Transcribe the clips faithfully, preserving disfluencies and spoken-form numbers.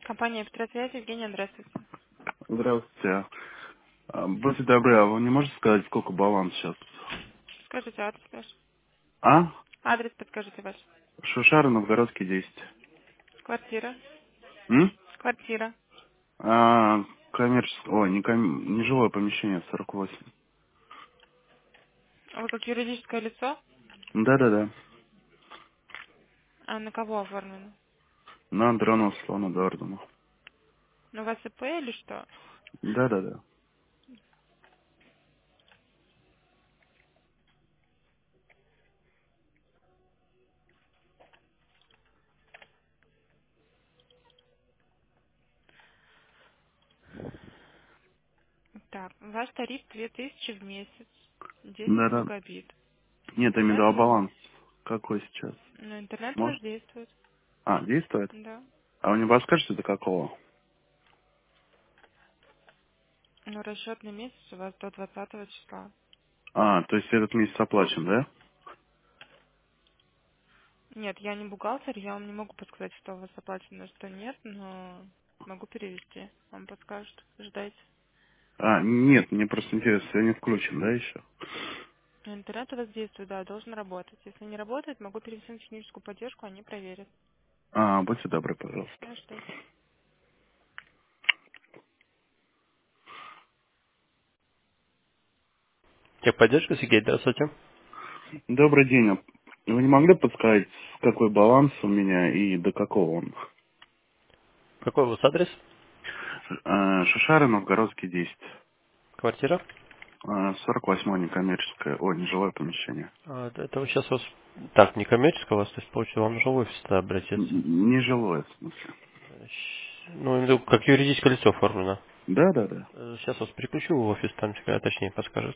Компания Петросвязь, Евгения, здравствуйте. Здравствуйте. А, Будьте добры, а вы не можете сказать, сколько баланс сейчас? Скажите адрес ваш. А? Адрес подскажите ваш. Шушара, Новгородский, десять. Квартира. М? Квартира. А, коммерческое, о, не, ком... не жилое помещение, сорок восемь. Вы как юридическое лицо? Да-да-да. А на кого оформлено? На Андронова Светлану Эдуардовну. На вас ИП или что? Да-да-да. Так, ваш тариф две тысячи в месяц. десять Да-да. гигабит. Нет, я имею в Сейчас виду, а у вас... баланс какой сейчас? Ну, интернет у вас Может? действует. А, действует? Да. А вы не подскажете, до какого? Ну, расчетный месяц у вас до двадцатого числа. А, то есть этот месяц оплачен, да? Нет, я не бухгалтер, я вам не могу подсказать, что у вас оплачено, что нет, но могу перевести. Вам подскажут. Ждайте. А, нет, мне просто интересно, я не включен, да, еще? Интернет у вас действует, да, должен работать. Если не работает, могу перевести на техническую поддержку, они проверят. А, будьте добры, пожалуйста. Да, ждать. Техподдержка, Сергей, здравствуйте. Добрый день. А Вы не могли подсказать, какой баланс у меня и до какого он? Какой у вас адрес? Э, Шишары, Новгородский, десять. Квартира? Э, сорок восьмое некоммерческое, ой, нежилое помещение. А, это вы сейчас у вас... Так, не коммерческая у вас, то есть, получается, вам нужно в офис тогда обратиться. Н- Нежилое, в смысле. Э, щ- Ну, имею в виду, как юридическое лицо оформлено. Да, да, да. Э, Сейчас вас переключу в офис, там всегда точнее подскажет.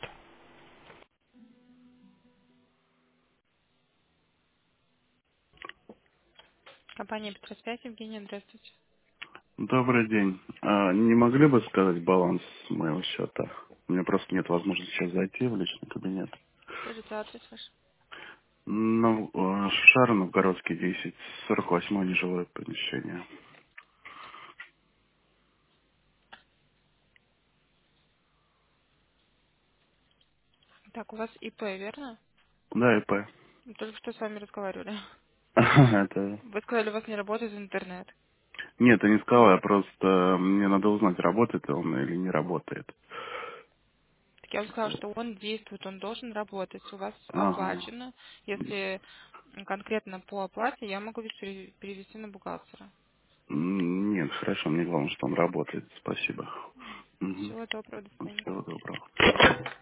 Компания Петросвязь, Евгения, здравствуйте. Добрый день. А не могли бы сказать баланс моего счета? У меня просто нет возможности сейчас зайти в личный кабинет. Скажите адрес ваш. Ну, э, Шишары, Новгородский, десять. сорок восьмое нежилое помещение. Так, у вас ИП, верно? Да, ИП. Мы только что с вами разговаривали. Это Вы сказали, у вас не работает интернет. Нет, я не сказал, я просто э, мне надо узнать, работает он или не работает. Так я вам сказала, что он действует, он должен работать. У вас Ага. оплачено. Если конкретно по оплате, я могу ведь пере- перевести на бухгалтера. М, Нет, хорошо, мне главное, что он работает. Спасибо. Угу. Всего доброго, до свидания. Всего доброго.